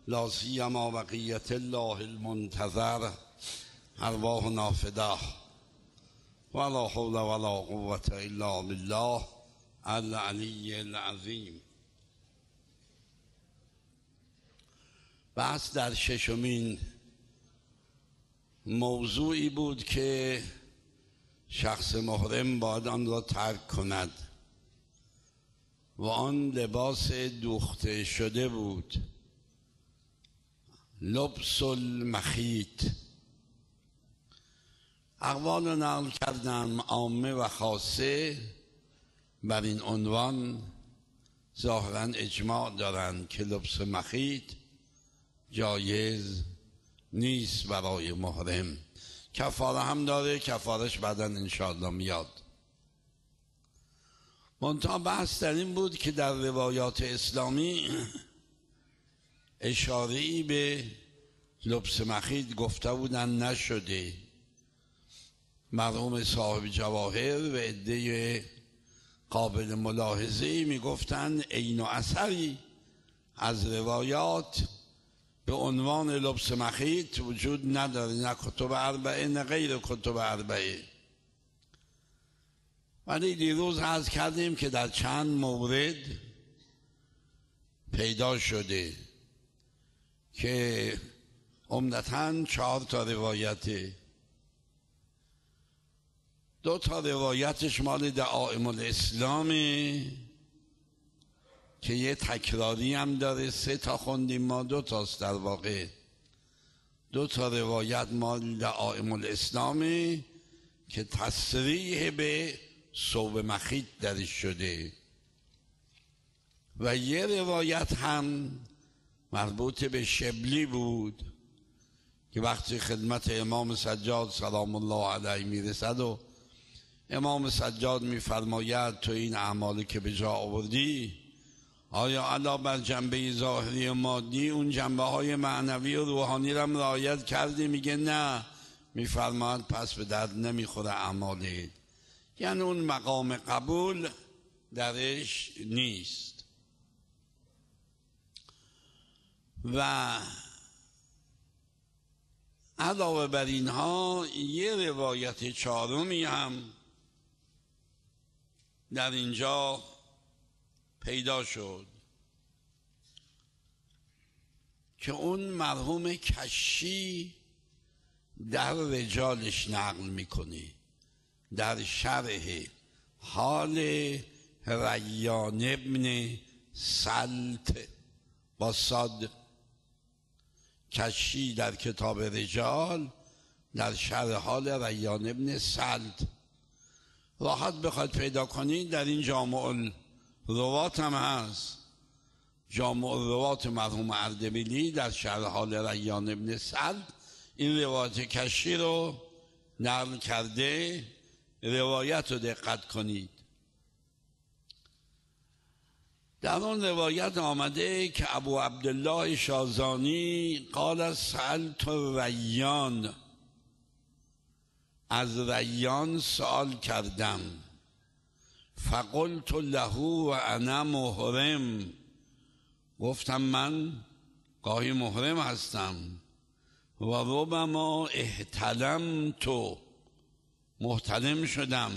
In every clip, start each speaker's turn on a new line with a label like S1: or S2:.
S1: لا سیما بقیت الله المنتظر ارواحنا فداه ولا حول ولا قوة الا بالله العلی العظیم. بحث در ششمین موضوعی بود که شخص محرم باید آن را ترک کند و آن لباس دوخته شده بود، لبس المخیط. اقوال رو نقل کردم عامه و خاصه بر این عنوان ظاهرا اجماع دارند که لبس مخیط جایز نیست برای محرم. کفاره هم داره، کفارش بعدا انشاءالله میاد. منتها بحث در این بود که در روایات اسلامی اشاره‌ای به لبس مخیط گفته بودن نشده. مرحوم صاحب جواهر و عده قابل ملاحظه میگفتن عین و اثری از روایات به عنوان لبس مخیط وجود نداره، نه کتب اربعه نه غیر کتب اربعه. ولی دیروز عرض کردیم که در چند مورد پیدا شده که عمدتاً 4 تا روایته. 2 تا روایتش مال دعائم الاسلامه که یه تکراری هم داره، 3 تا خوندیم ما، 2 تاست در واقع. 2 تا روایت مال دعائم الاسلامه که تصریح به ثوب مخیط درش شده و یه روایت هم مربوط به شبلی بود که وقتی خدمت امام سجاد سلام الله علیه میرسد و امام سجاد میفرماید تو این اعمالی که به جا آوردی آیا علاوه بر جنبه ظاهری مادی اون جنبه های معنوی و روحانی را رعایت کردی؟ میگه نه. میفرماید پس به درد نمیخوره اعمالت، یعنی اون مقام قبول درش نیست. و علاوه بر اینها یه روایت 4می هم در اینجا پیدا شد که اون مرحوم کشی در رجالش نقل میکنه در شرح حال ریان ابن سلط با صاد. کشی در کتاب رجال در شرح حال ریان ابن سلط. راحت بخواید پیدا کنید در این جامع الروات هم هست. جامع الروات مرحوم اردبیلی در شرح حال ریان ابن سلط این روایت کشی رو نقل کرده. روایت رو دقت کنید. در اون روایت آمده که ابو عبدالله شازانی قال سألت ریان، از ریان سوال کردم، فقلت له و انا محرم، گفتم من گاهی محرم هستم، و ربما احتلمت، محتلم شدم،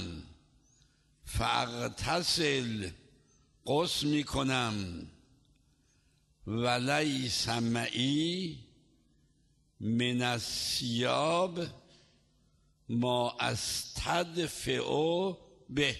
S1: فاغتسل، غسل میکنم، ولیس معی من الثیاب ما استدفع به،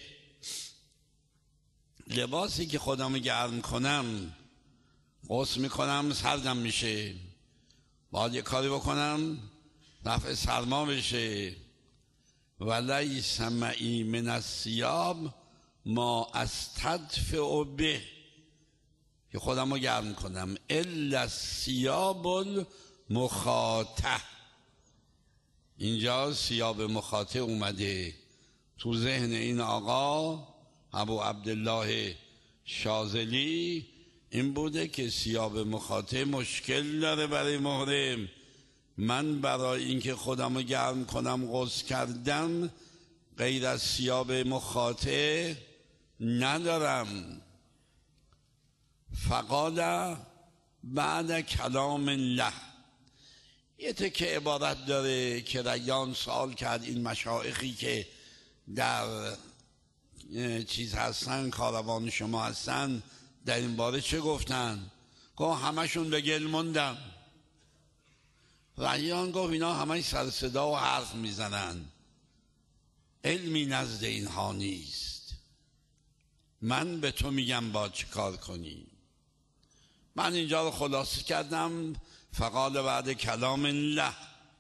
S1: لباسی که خودمو گرم کنم غسل میکنم سردم میشه، باید یه کاری بکنم رفع سرما بشه. ولیس معی من الثیاب ما استدفع به، که خودم رو گرم کنم، الا الثیاب المخاطه. اینجا ثیاب مخاطه اومده تو ذهن این آقا ابو عبدالله شاذلی. این بوده که ثیاب مخاطه مشکل داره برای محرم. من برای اینکه خودم رو گرم کنم غسل کردم، غیر از ثیاب مخاطه ندارم. فقال بعد کلام الله. یه تکه عبارت داره که ریان سوال کرد این مشایخی که در چیز هستن، کاروان شما هستن، در این باره چه گفتن؟ گفت همشون به گل موندن. ریان گفت اینا همش سر صدا و حرف میزنن، علمی نزد اینها نیست. من به تو میگم با چه کار کنی. من اینجا رو خلاصه کردم. فقال بعد کلام الله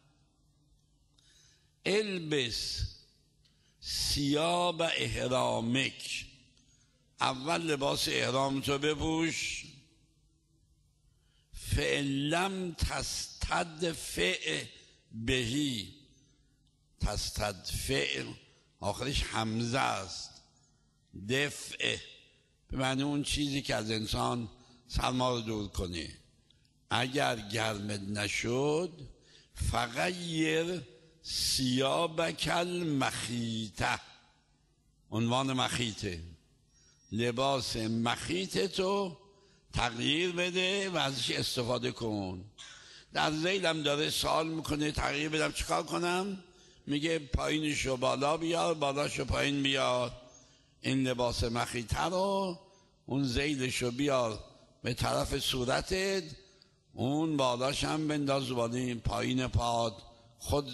S1: البس ثیاب احرامک، اول لباس احرام تو بپوش. فعلم تستدفع بهی، تستدفع آخرش همزه است، دفع به معنی اون چیزی که از انسان سرما رو دور کنه. اگر گرمت نشد فغیر ثیابک المخیطه، عنوان مخیطه، لباس مخیط تو تغییر بده و ازش استفاده کن. در ذیلم داره سوال میکنه تغییر بدم چیکار کنم؟ میگه پایینشو بالا بیار، بالاشو پایین بیار. این لباس مخیطه رو اون ذیلشو بیار به طرف صورتت، اون بالاش هم بنداز بالا پایین پاد. خود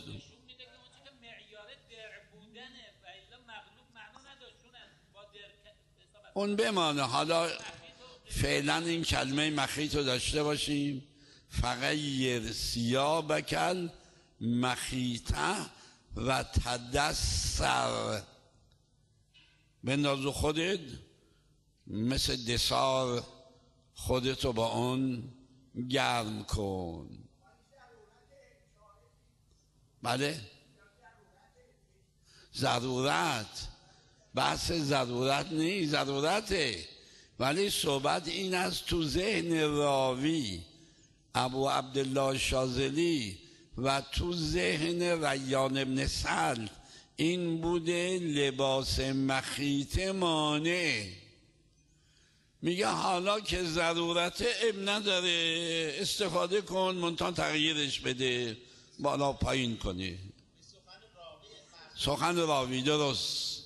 S1: اون بمانه. حالا فعلا این کلمه مخیط رو داشته باشیم. فغیر ثیابک المخیطه و تدثر، بنداز خودت مثل دسار، خودتو با اون گرم کن. بله ضرورت، بحث ضرورت نیست، ضرورته، ولی صحبت این است تو ذهن راوی ابو عبدالله شاذلی و تو ذهن ریان ابن سلف این بوده لباس مخیط مانع. میگه حالا که ضرورت اب نداره استفاده کن، منتها تغییرش بده، بالا پایین کنی. سخن راوی درست.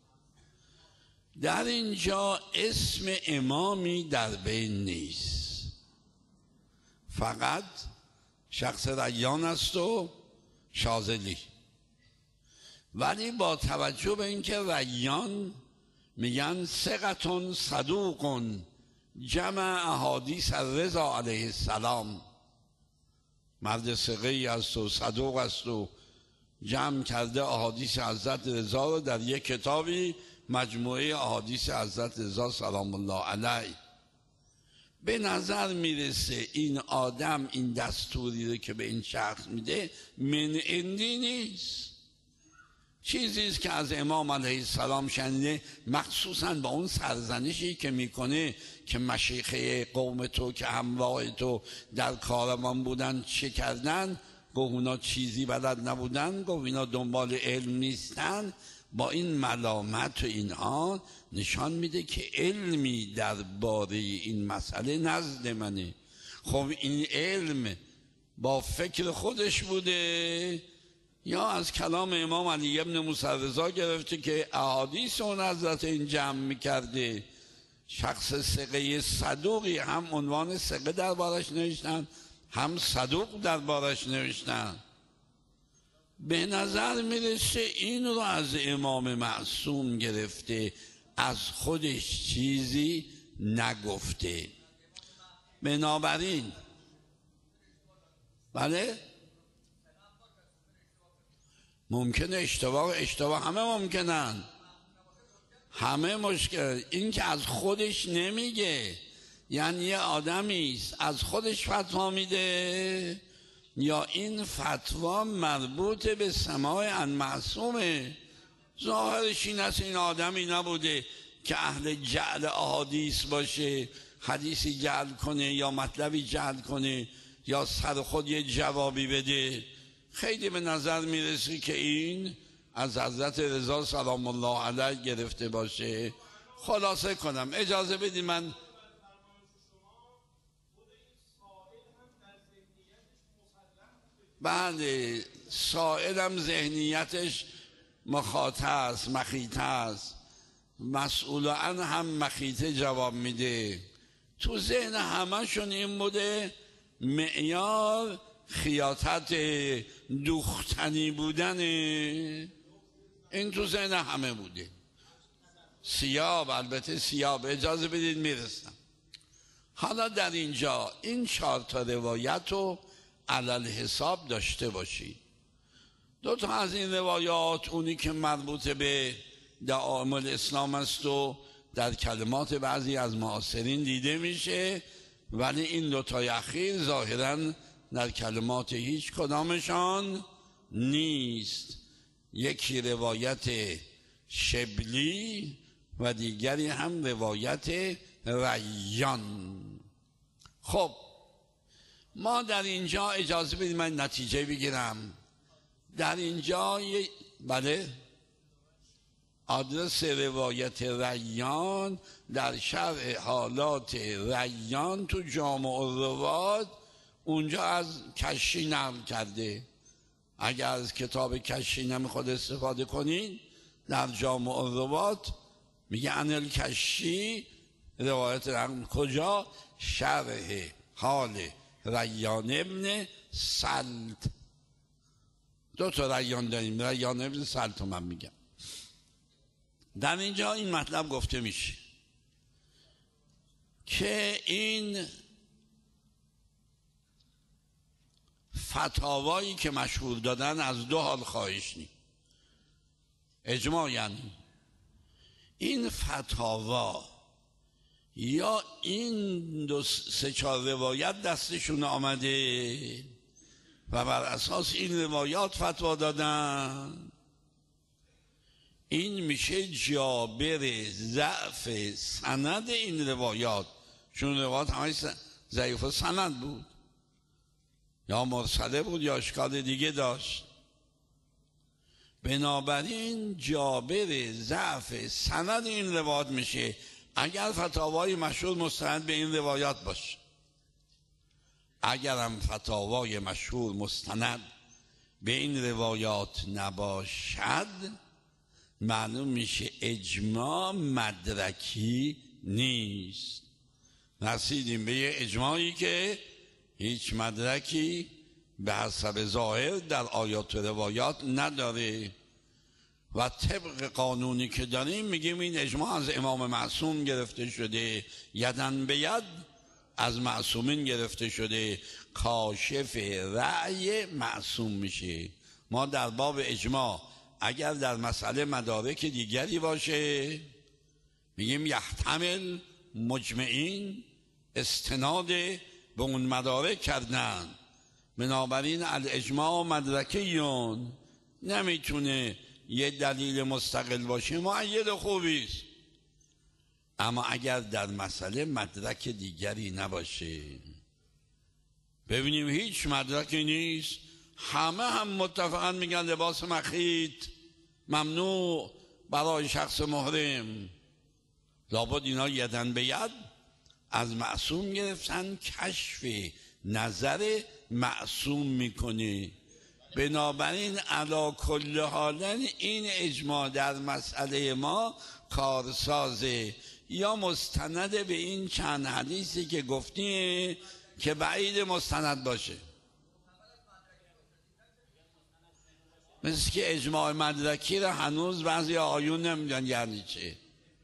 S1: در اینجا اسم امامی در بین نیست، فقط شخص ریان است و شاذلی. ولی با توجه به اینکه ریان میگن ثقة صدوق جمع احادیث الرضا علیه السلام، مرد ثقه ای است و صدوق است و جمع کرده احادیث حضرت رضا رو در یک کتابی، مجموعه احادیث حضرت رضا سلام الله علیه. به نظر میرسه این آدم این دستوری رو که به این شخص میده من عندی نیست، چیزیست که از امام علیه السلام شنیده، مخصوصا با اون سرزنشی که میکنه که مشیخه قوم تو که همراه تو در کاروان بودن چه کردن. گفت اونا چیزی بلد نبودن، گفت اینا دنبال علم نیستن. با این ملامت و اینها نشان میده که علمی درباره این مسئله نزد منه. خب این علم با فکر خودش بوده یا از کلام امام علی ابن موسی رضا گرفته که احادیث اون حضرت این جمع میکرده؟ شخص ثقه صدوقی، هم عنوان ثقه دربارش نوشتن هم صدوق دربارش نوشتن. به نظر میرسه این رو از امام معصوم گرفته، از خودش چیزی نگفته. بنابراین بله ممکنه اشتباه همه ممکنن، همه مشکل. این که از خودش نمیگه، یعنی یه آدمی است از خودش فتوا میده یا این فتوا مربوط به سماع عن معصومه. ظاهرش این است این آدمی نبوده که اهل جعل احادیث باشه، حدیثی جعل کنه یا مطلبی جعل کنه یا سر خود یه جوابی بده. خیلی به نظر میرسه که این از حضرت رضا سلام الله علیه گرفته باشه. خلاصه کنم، اجازه بدید من بعد سائلم ذهنیتش مخاطه است، مخیطه است، مسئولان هم مخیطه جواب میده. تو ذهن همشون این بوده معیار خیاطت دوختنی بودن، این تو ذهن همه بوده. سیاب، البته سیاب، اجازه بدید میرسم. حالا در اینجا این 4 تا روایت رو علل حساب داشته باشید. 2 تا از این روایات، اونی که مربوط به دعائم الاسلام است و در کلمات بعضی از معاصرین دیده میشه، ولی این 2 تای اخیر ظاهراً در کلمات هیچ کدامشان نیست. یکی روایت شبلی و دیگری هم روایت ریان. خب ما در اینجا اجازه بدید من نتیجه بگیرم. در اینجا بله، آدرس روایت ریان در شرح حالات ریان تو جامع الروات اونجا از کشی نقل کرده. اگر از کتاب کشی نمیخواد استفاده کنین، در جامع الروات میگه انل کشی روایت نقل کجا؟ شرح حال ریان ابن سلط. 2 تا ریان داریم، ریان ابن سلط من میگم. در اینجا این مطلب گفته میشه که این فتاوایی که مشهور دادن از 2 حال خواهش نی اجماع، یعنی این فتاوا یا این 2-3-4 روایت دستشون آمده و بر اساس این روایات فتوا دادن، این میشه جابر ضعف سند این روایات، چون روایات همه ضعیف سند بود، یا مرسله بود یا اشکال دیگه داشت. بنابراین جابر ضعف سند این روایات میشه اگر فتاوای مشهور مستند به این روایات باشه. اگر هم فتاوای مشهور مستند به این روایات نباشد، معلوم میشه اجماع مدرکی نیست. رسیدیم به یه اجماعی که هیچ مدرکی به حسب ظاهر در آیات و روایات نداره و طبق قانونی که داریم میگیم این اجماع از امام معصوم گرفته شده، یدن به ید از معصومین گرفته شده، کاشف رأی معصوم میشه. ما در باب اجماع اگر در مسئله مدارک دیگری باشه میگیم یحتمل مجمعین استناد به اون مدارک کردن، بنابراین الاجماع مدرکیون، نمیتونه یه دلیل مستقل باشه مؤید خوبیست. اما اگر در مسئله مدرک دیگری نباشه، ببینیم هیچ مدرکی نیست، همه هم متفقا میگن لباس مخیط ممنوع برای شخص محرم، لابد اینا یدن به ید از معصوم گرفتن، کشف نظر معصوم میکنه. بنابراین علی کل حال این اجماع در مسئله ما کارسازه، یا مستند به این چند حدیثی که گفتیم که بعید مستند باشه، مثل که اجماع مدرکی رو هنوز بعضی آیون نمیدن یعنی چه.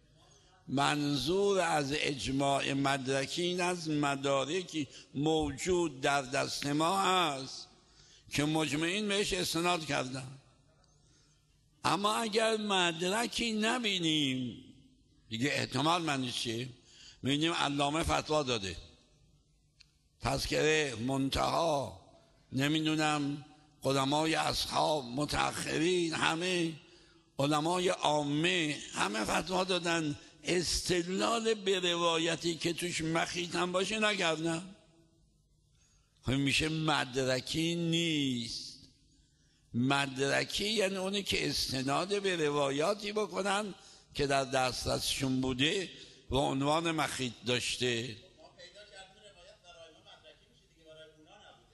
S1: منظور از اجماع مدرکی این از مدارکی موجود در دست ما هست که مجمعین بهش استناد کردن. اما اگر مدرکی نبینیم دیگه احتمال معنی چیه؟ میبینیم علامه فتوا داده، تذکره، منتها، نمیدونم قدمای اصحاب، متأخرین، همه علمای عامه همه فتوا دادن، استدلال به روایتی که توش مخیط هم باشه نکردن. میشه مدرکی نیست. مدرکی یعنی اونی که استناد به روایاتی بکنن که در دسترسشون بوده و عنوان مخیط داشته.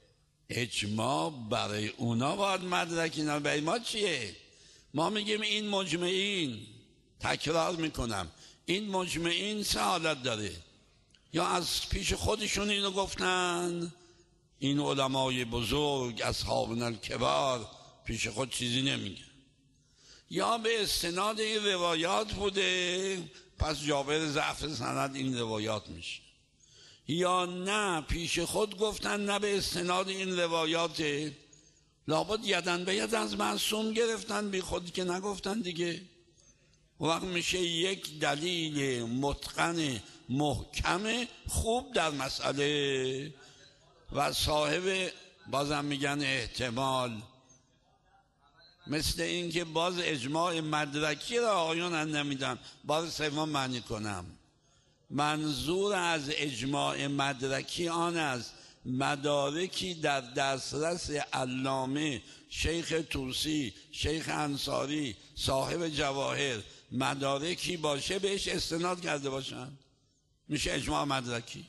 S1: اجماع برای اونا باید مدرک، اینا برای ما چیه؟ ما میگیم این مجمعین، تکرار میکنم، این مجمعین سه حالت داره. یا از پیش خودشون اینو گفتن، این علمای بزرگ اصحابنا الکبار پیش خود چیزی نمیگه، یا به استناد این روایات بوده پس جابر ضعف سند این روایات میشه، یا نه پیش خود گفتن نه به استناد این روایات، لابد یدن به ید از معصوم گرفتن، بی خود که نگفتن دیگه. وقت میشه یک دلیل متقن محکم خوب در مسئله و صاحب بازم میگن احتمال. مثل این که باز اجماع مدرکی را آقایون نمیدن، باز سوم معنی کنم. منظور از اجماع مدرکی آن است مدارکی در دسترس علامه شیخ طوسی، شیخ انصاری، صاحب جواهر، مدارکی باشه بهش استناد کرده باشن، میشه اجماع مدرکی.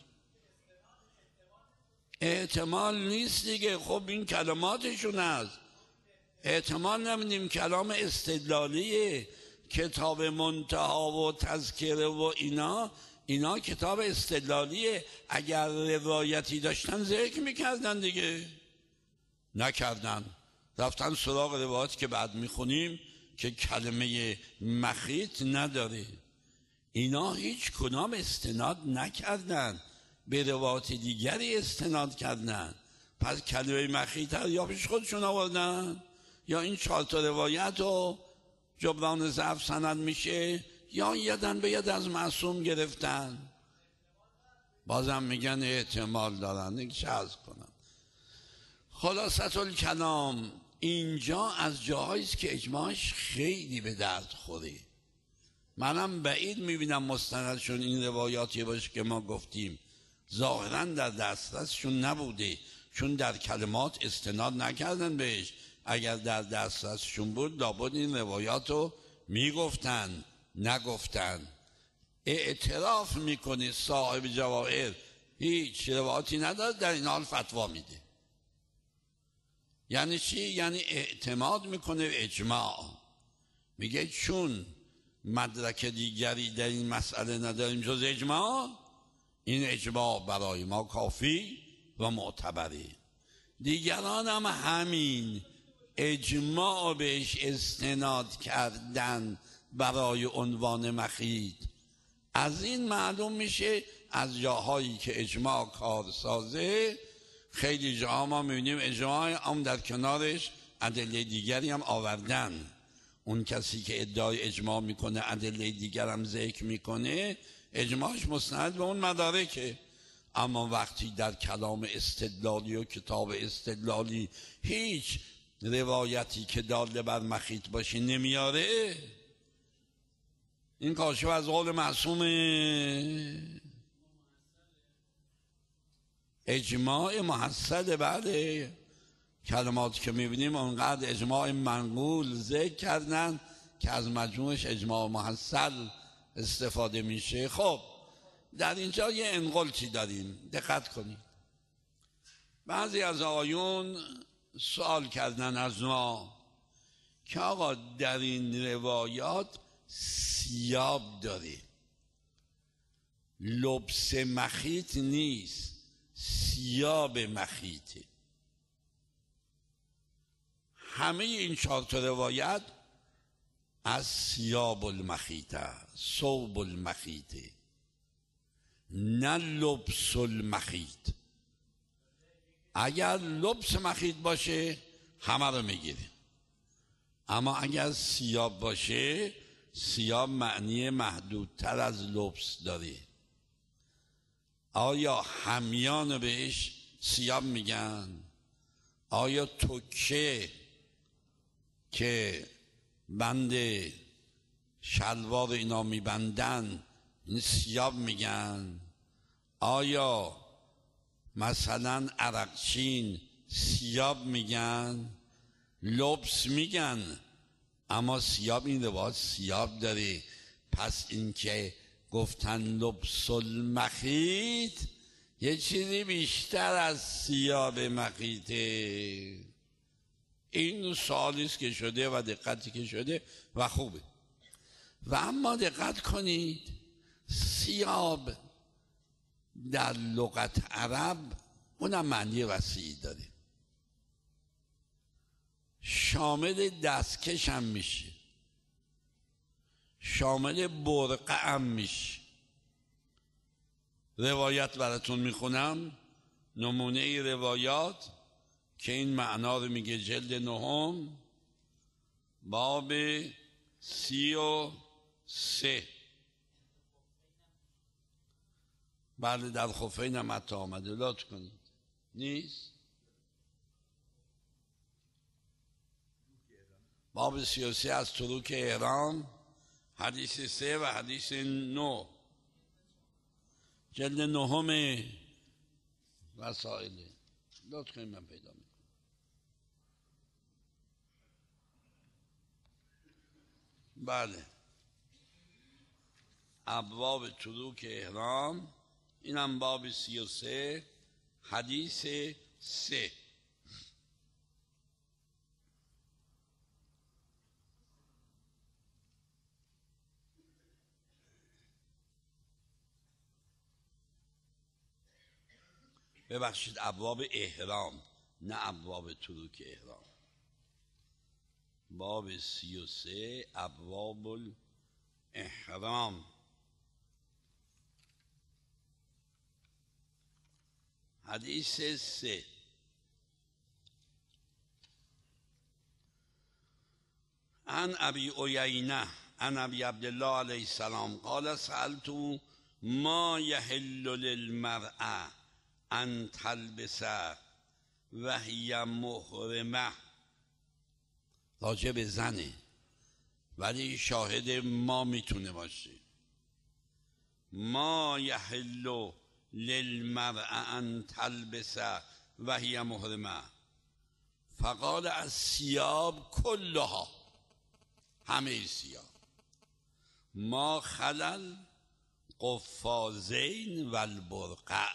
S1: احتمال نیست دیگه، خب این کلماتشون است، احتمال نمیدیم، کلام استدلالیه. کتاب منتهی و تذکره و اینا کتاب استدلالیه. اگر روایتی داشتن ذکر میکردن دیگه، نکردن، رفتن سراغ روایتی که بعد میخونیم که کلمه مخیط نداره. اینا هیچ کدام استناد نکردن، به روایت دیگری استناد کردن. پس کلمه مخیط یا پیش خودشون آوردن، یا این 4 تا روایت رو جبران ضعف سند میشه، یا یدن به ید از معصوم گرفتن. بازم میگن احتمال دارن. یک عرض کنم خلاصة الکلام، اینجا از جاهایی است که اجماعش خیلی به درد خوره. منم بعید میبینم مستندشون این روایاتی باشه که ما گفتیم، ظاهرا در دسترسشون نبوده، چون در کلمات استناد نکردن بهش. اگر در دسترسشون بود لابد این روایات رو میگفتن، نگفتن. اعتراف میکنه صاحب جواهر هیچ روایاتی نداره، در این حال فتوا میده. یعنی چی؟ یعنی اعتماد میکنه اجماع، میگه چون مدرک دیگری در این مسئله نداریم جز اجماع، این اجماع برای ما کافی و معتبره. دیگران هم همین اجماع بهش استناد کردن برای عنوان مخیط. از این معلوم میشه از جاهایی که اجماع کارسازه، خیلی جاها ما میبینیم اجماع هم در کنارش ادله دیگری هم آوردن. اون کسی که ادعای اجماع میکنه ادله دیگر هم ذکر میکنه، اجماعش مستند به اون مدارکه. اما وقتی در کلام استدلالی و کتاب استدلالی هیچ روایتی که داله بر مخیط باشه نمیاره، این کاشف از قول معصومه. اجماع محصل بعد کلمات که میبینیم اونقدر اجماع منقول ذکر کردن که از مجموعش اجماع محصل استفاده میشه. خب در اینجا یه انقلتی داریم، دقت کنید. بعضی از آقایون سوال کردن از ما که آقا در این روایات سیاب داره، لبس مخیط نیست، سیاب مخیطه. همه این 4 تا روایت از سیاب المخیطه، ثوب المخیطه، نه لبس المخیط. اگر لبس مخیط باشه همه رو میگیره، اما اگر سیاب باشه، سیاب معنی محدودتر از لبس داره. آیا همیان بهش سیاب میگن؟ آیا تکه که بند شلوار اینا میبندن این سیاب میگن؟ آیا مثلا عرقچین سیاب میگن؟ لبس میگن، اما سیاب این روایت سیاب داره. پس این که گفتن لبس المخیط یه چیزی بیشتر از ثیاب مخیطه. این سوالی است که شده و دقتی که شده و خوبه. و اما دقت کنید، ثیاب در لغت عرب اونم معنی وسیعی داره، شامل دستکش هم میشه، شامل برقع هم میشه. روایت براتون میخونم، نمونه روایات که این معنا رو میگه، جلد 9 باب 33. بله در خفین هم حتی آمده، لطف کنید. نیست؟ باب 33 از تروک احرام، حدیث 3 و حدیث 9، جلد 9 وسائله. لطف کنید من پیدا میکنم. بله ابواب تروک احرام، اینم باب 33 حدیث 3. ببخشید ابواب احرام نه ابواب تروک احرام. باب 33 ابواب الاحرام، حدیث 3. عن ابی عیینه عن ابی عبدالله علیه السلام قال سألت ما یحل للمرأة ان تلبس وهی محرمه. راجع به زنه ولی شاهد ما میتونه باشه. ما یحل للمرأة ان تلبس وهی محرمه فقال الثیاب کلها، همه ثیاب، ما خلل قفازین و البرقع.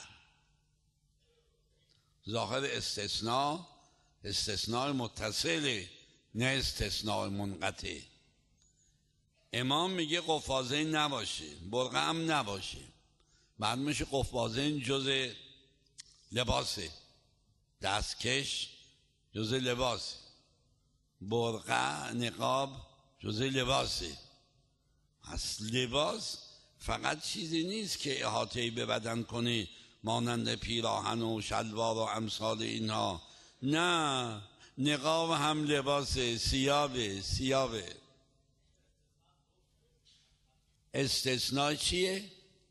S1: ظاهر استثناء متصله نه استثناء منقطع. امام میگه قفازین نباشه، برقع هم نباشه، بعد میشه قفازین جز لباسه، دستکش جز لباسه، برقع نقاب جز لباسه. پس لباس فقط چیزی نیست که احاطه‌ای به بدن کنه مانند پیراهن و شلوار و امثال اینها، نه، نقاب هم لباسه، ثیابه. استثناء چیه؟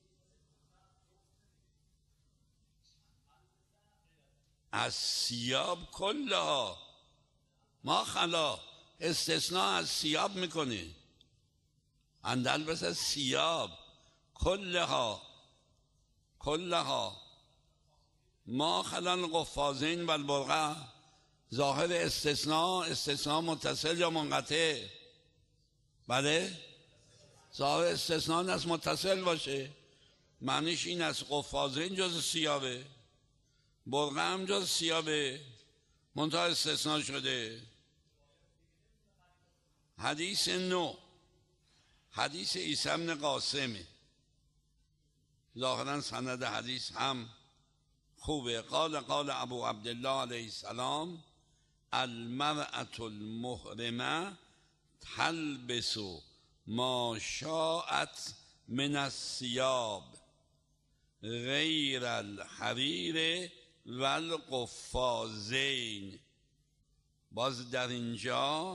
S1: از ثیاب کلها، ما خلا استثناء از ثیاب میکنه، اندل بس از ثیاب کلها ما خلال قفازین و البرقع. ظاهر استثناء متصل یا منقطع؟ بله ظاهر استثناء است متصل باشه، معنیش این است قفازین جز ثیابه، برقع هم جز ثیابه، منتها استثناء شده. حدیث 9 حدیث عیسی بن قاسمه، ظاهرا سند حدیث هم خوبه. قال ابو عبدالله علیه السلام المرأة المحرمه تلبس ما شاءت من الثیاب غیر الحریر و القفازین. باز در اینجا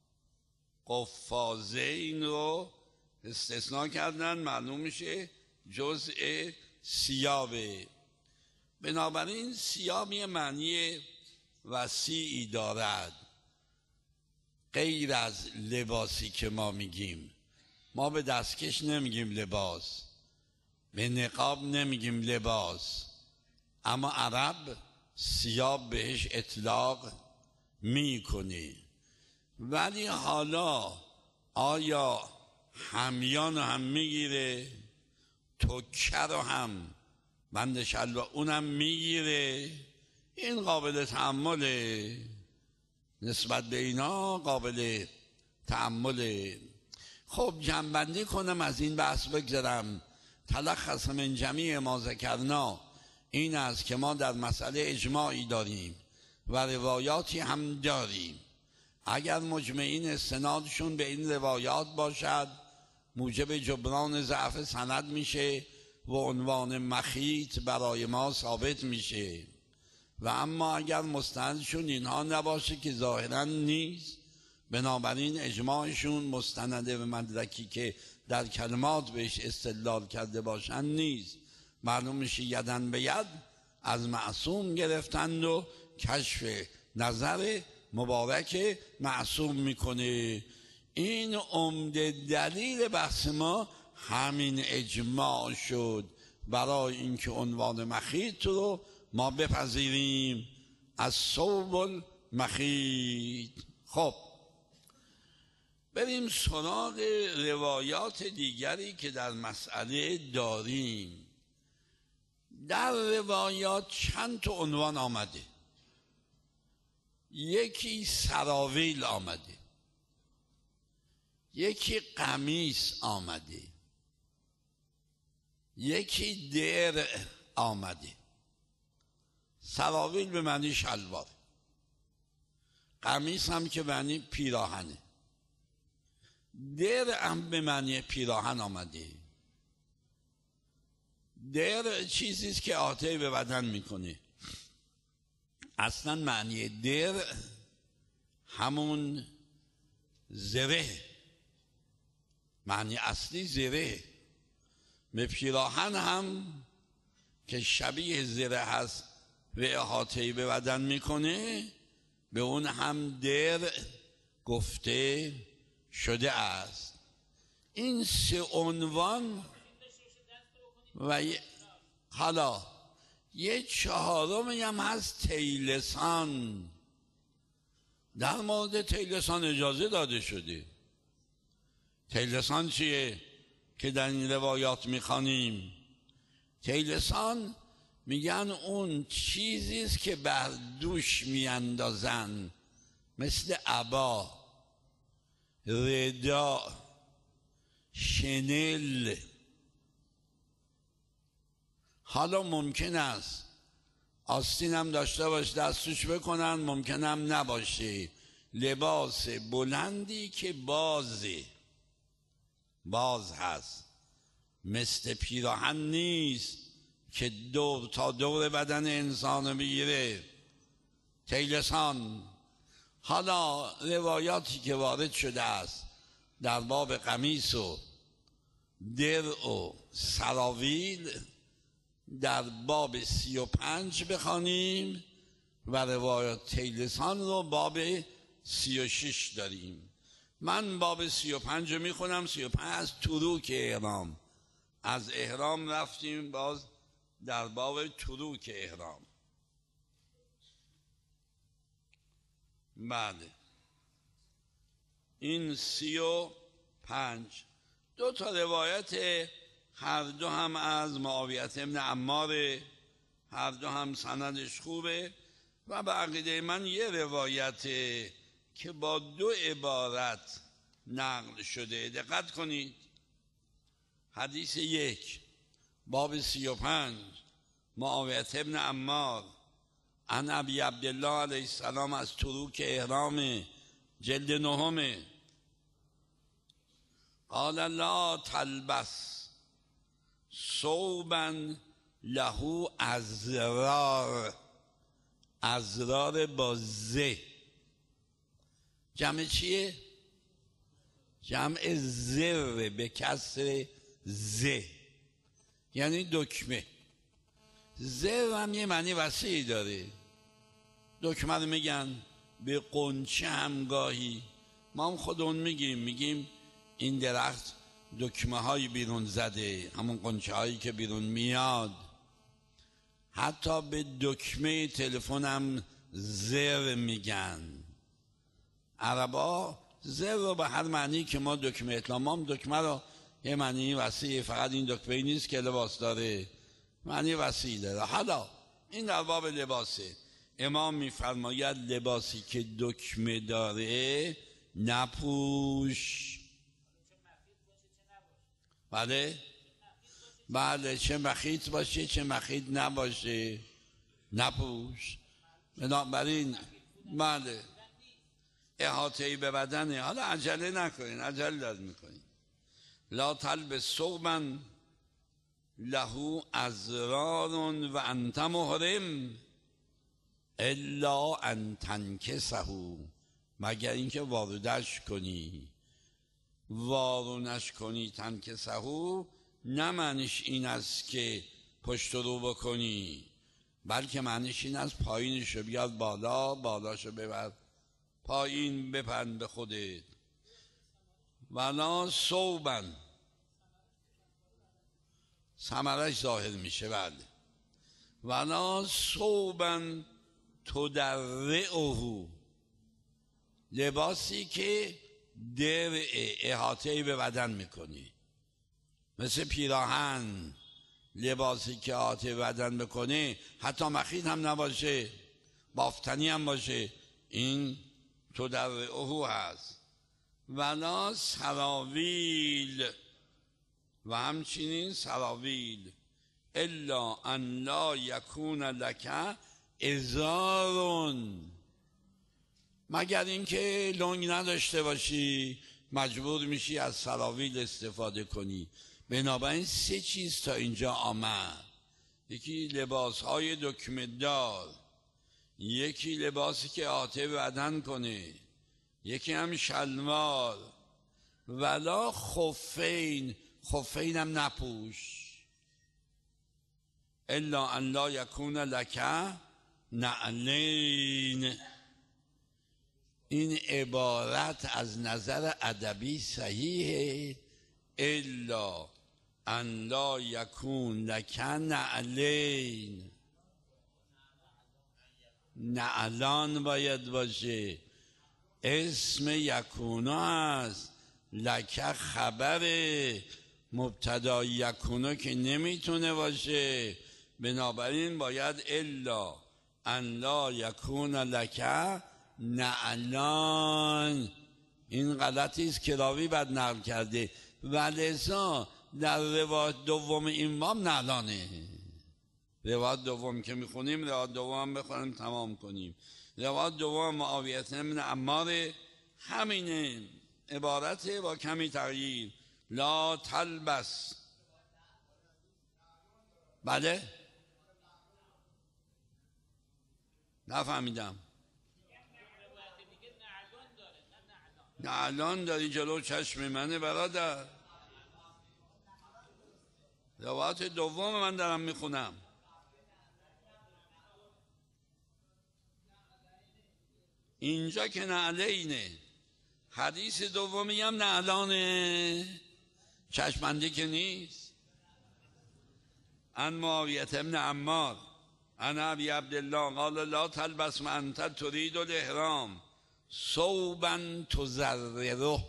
S1: قفازین رو استثناء کردن، معلوم میشه جزء ثیابه. بنابراین ثیاب یه معنی وسیعی دارد غیر از لباسی که ما میگیم. ما به دستکش نمیگیم لباس، به نقاب نمیگیم لباس، اما عرب ثیاب بهش اطلاق میکنه. ولی حالا آیا همیان رو هم میگیره، تکه رو هم بند شلوار اونم میگیره، این قابل تحمله، نسبت به اینا قابل تحمله. خب جنبندی کنم، از این بحث بگذرم. تلخص من جمیع ما ذکرنا این است که ما در مسئله اجماعی داریم و روایاتی هم داریم. اگر مجمعین استنادشون به این روایات باشد موجب جبران ضعف سند میشه و عنوان مخیط برای ما ثابت میشه، و اما اگر مستندشون اینها نباشه که ظاهرا نیست، بنابراین اجماعشون مستنده به مدرکی که در کلمات بهش استدلال کرده باشند نیست. معلوم میشه یدن به ید از معصوم گرفتند و کشف نظر مبارک معصوم میکنه. این عمده دلیل بحث ما همین اجماع شد برای اینکه عنوان مخیط رو ما بپذیریم، از ثوب المخیط. خب بریم سراغ روایات دیگری که در مسئله داریم. در روایات چند تا عنوان آمده. یکی سراویل آمده، یکی قمیص آمده، یکی درع آمده. سراویل به معنی شلوار، قمیص هم که معنی پیراهنه، درع هم به معنی پیراهن آمده. درع چیزیست که احاطه به بدن میکنه. اصلا معنی درع همون زره، معنی اصلی زره. به پیراهن هم که شبیه زره هست و احاطه به بدن میکنه به اون هم درع گفته شده است. این سه عنوان و حالا یه چهارمی هم هست طیلسان. در مورد طیلسان اجازه داده شده. طیلسان چیه که در این روایات میخوانیم؟ طیلسان میگن اون چیزیست که بر دوش میاندازن، مثل عبا، ردا، شنل. حالا ممکن است آستین هم داشته باشه دستش بکنن، ممکن هم نباشه. لباس بلندی که باز هست، مثل پیراهن نیست که دور تا دور بدن انسان بگیره. طیلسان. حالا روایاتی که وارد شده است در باب قمیص و درع و سراویل در باب 35 بخوانیم و روایات طیلسان رو باب 36 داریم. من باب 35 رو میخونم. 35 از تروک احرام، از احرام رفتیم باز در باب تروک احرام. بله این 35 دو تا روایت، هر دو هم از معاویه ابن عمار، هر دو هم سندش خوبه و به عقیده من یه روایت که با دو عبارت نقل شده. دقت کنید. حدیث 1 باب 35 معاویه ابن عمار عن ابی عبدالله علیه السلام از تروک احرام جلد 9 قال لا تلبس ثوبا له ازرار. ازرار با ز. جمع چیه؟ جمع زر به کسر ز، یعنی دکمه. زر هم یه معنی وسیعی داره. دکمه رو میگن به قنچه همگاهی. ما هم خودمون میگیم این درخت دکمه های بیرون زده، همون قنچه هایی که بیرون میاد. حتی به دکمه تلفن هم زر میگن. عربا زر رو به هر معنی که ما دکمه اطلاق، ما هم دکمه رو یه معنی وسیع، فقط این دکمه نیست که لباس داره، معنی وسیع داره. حالا این در باب لباسه. امام میفرماید لباسی که دکمه داره نپوش. بله چه مخیط باشه چه مخیط نباشه نپوش. بنابراین بله احاطه‌ای به بدنه. حالا عجله نکنین، عجله داد میکنین. لا تلبس ثوبا له ازرار و انت محرم الا ان تنکسه، مگر اینکه وارونش کنی. تنکسه نه معنیش این است که پشت رو بکنی، بلکه معنیش این است پایینشو بیاد بالا، بالاشو ببر پایین، بپن به خودت. ولا ثوبا ثمرش ظاهر میشه. بله ولا ثوبا تدرعه، لباسی که درع احاطه‌ای به بدن میکنی، مثل پیراهن. لباسی که احاطه بدن بکنه حتی مخیط هم نباشه، بافتنی هم باشه، این تدرعه هست. ولا سراویل، و همچنین سراویل الا ان لا یکون لک ازارون، مگر اینکه لنگ نداشته باشی مجبور میشی از سراویل استفاده کنی. بنابراین 3 چیز تا اینجا آمد. یکی لباس های دکمه دار، یکی لباسی که احاطه بدن کنه، یکی هم شلوار. ولا خفین، خفین هم نپوش. الا ان لا یکون لک نعلین. این عبارت از نظر ادبی صحیحه. الا ان لا یکون لک نعلین، نعلان باید باشه. اسم یکونا است، لک خبر مبتدا یکونا که نمیتونه باشه. بنابراین باید الا ان لا یکون لک نعلان. این غلطی است که راوی بد نقل کرده. ولذا در روایت دوم این باب نعلانه. روایت دوم که میخونیم روایت دوم بخونیم تمام کنیم. روایت دوم معاویه بن عمار همینه، عبارته با کمی تغییر. لا تلبس. بله نفهمیدم. نعلان داری جلو چشم منه برادر. روایت دوم من دارم میخونم. اینجا که نعلینه، حدیث دومی هم نعلانه، چشمنده که نیست. ان معاویه بن عمار ان ابی عبدالله قال لا تلبس وانت تريد الاحرام ثوبا تزرره،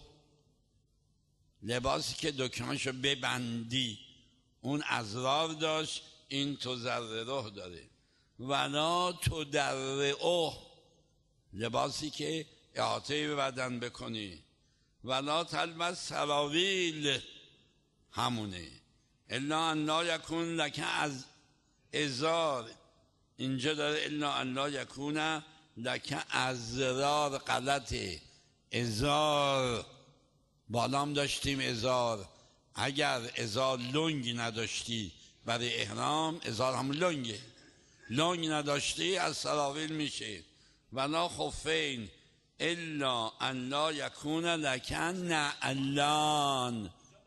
S1: لباسی که دکمه‌شو ببندی. اون ازرار داشت، این تزرره داره. ولا تدرعه، لباسی که احاطه به بدن بکنی. ولا تلبس سراویل، همونه. الا ان لا یکون لک از ازار، اینجا داره الا ان لا یکون لک ازرار، غلطه. ازار بالام داشتیم ازار. اگر ازار لنگ نداشتی برای احرام، ازار هم لنگه، لنگ نداشتی از سراویل میشه. ولا خفین الا ان لا یکون لک نعلان.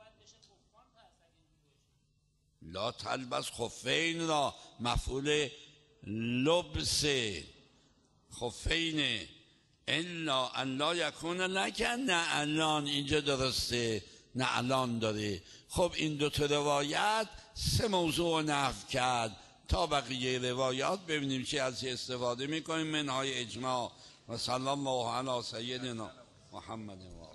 S1: لا تلبس خفین را مفعول لبس خفین الا ان لا یکون لک نعلان، اینجا درسته نعلان داره. خب این 2 تا روایت 3 موضوع نفی کرد. تا بقیه روایات ببینیم چی از استفاده میکنیم. منهای اجماع. و صلی الله علی سیدنا محمد و